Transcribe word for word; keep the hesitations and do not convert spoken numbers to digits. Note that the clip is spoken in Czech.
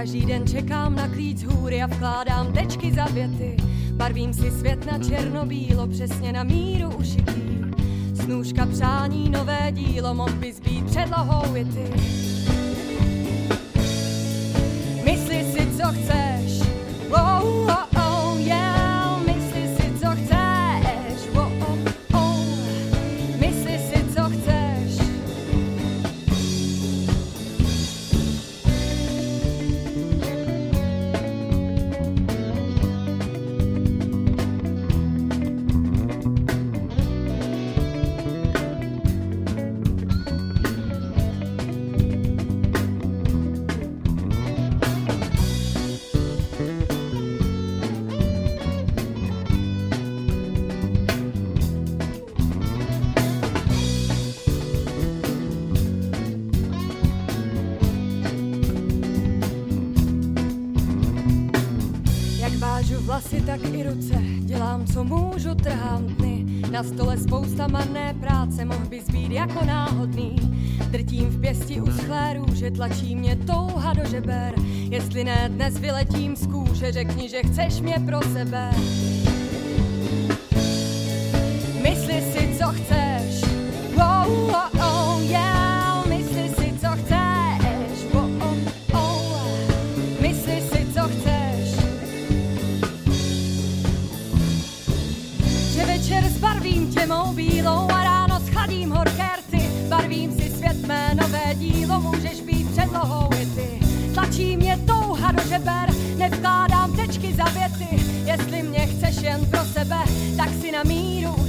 Každý den čekám na klíč z hůry a vkládám tečky za věty. Barvím si svět na černobílo, přesně na míru ušitý. Snůžka přání, nové dílo, mohl bys být předlohou i ty. Mysli si, co chceš, oh, oh, oh, yeah. Mysli si, co chceš, oh, oh, oh. Mysli si, co chceš. Vlasy, tak i ruce, dělám, co můžu, trhám dny. Na stole spousta marné práce, mohl bys být jako náhodný. Drtím v pěsti uschlé růže, tlačí mě touha do žeber. Jestli ne, dnes vyletím z kůže, řekni, že chceš mě pro sebe. Mysli si, co chceš, oh, oh, oh, yeah. Mysli si, co chceš, oh, oh, oh. Mysli si, co chceš. Večer zbarvím tě mou bílou a ráno schladím horké rty. Barvím si svět mé nové dílo, můžeš být předlohou i ty. Tlačí mě touha do žeber, nevkládám tečky za věty. Jestli mě chceš jen pro sebe, tak si na míru